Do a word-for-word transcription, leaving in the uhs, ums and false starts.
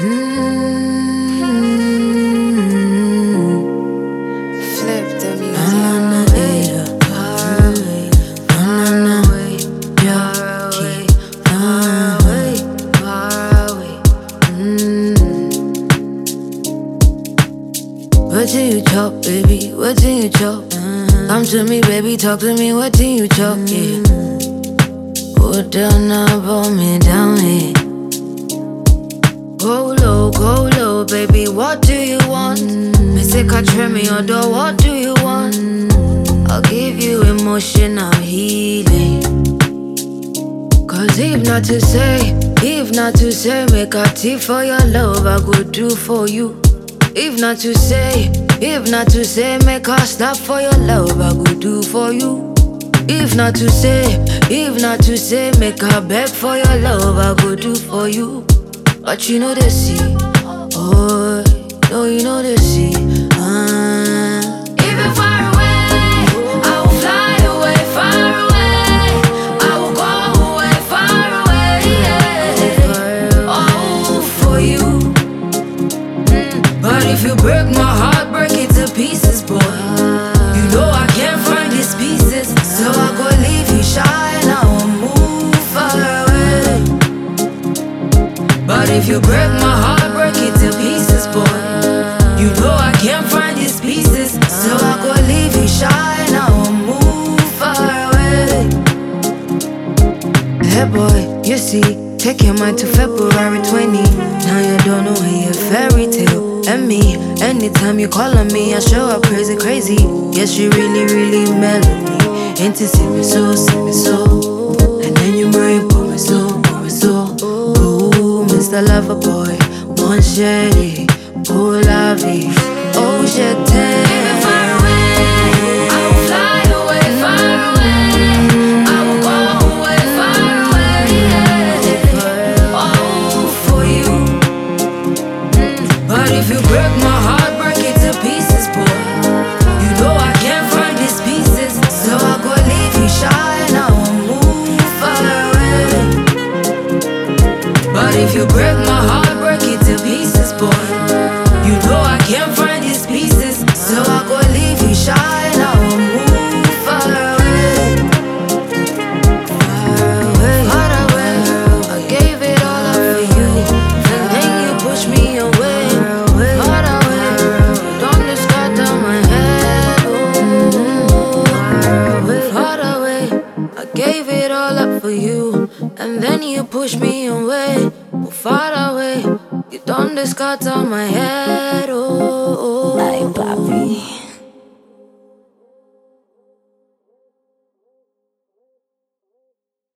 Flip the music. Far away, far away, far away, far away, far away. What do you chop, baby? What do you chop? Come to me, baby, talk to me. What do you chop? Yeah. Put down now, pull me down here. Go low, go low, baby, what do you want? Me say catch me or do what do you want? I'll give you emotional healing. Cause if not to say, if not to say, make a tea for your love, I go do for you. If not to say, if not to say, make a stop for your love, I go do for you. If not to say, if not to say, make a beg for your love, I go do for you. But you know the sea, oh, no, you know the sea. Uh. Even far away, I will fly away, far away. I will go away, far away, yeah. Oh, for you. Mm. But if you break my heart, break it to pieces, boy. You know I can't find these pieces, so I go leave you shy and I will move far away. But if you break my heart, break it to pieces, boy. You know I can't find these pieces, so I go leave you shy and I will move far away. Hey boy, you see, take your mind to February twentieth. Now you don't know when your fairy tale. And me, anytime you call on me, I show up crazy, crazy. Yes, you really, really mellow me. Ain't to see me so, see me so. And then you marry, pour me so, pour me so. Mister Lover Boy, mon chéri, pour la vie. Oh, je t'aime. Even far away, I will fly away, far away. I will go away, far away, yeah. Oh, for you. Mm. But if you break my heart, break it to pieces, boy. You know I can't find these pieces, so I go leave you shy and I will move far away. But if you break my heart, break it to pieces, boy. You know I can't find these pieces, so I go leave you shy and I will move far away. Far away, far away. I gave it all up for you, and then you pushed me away. Far away, don't discard on my head. Ooh, far away, far away. I gave it all up for you, and then you pushed me away. Far away, you don't discard on my head.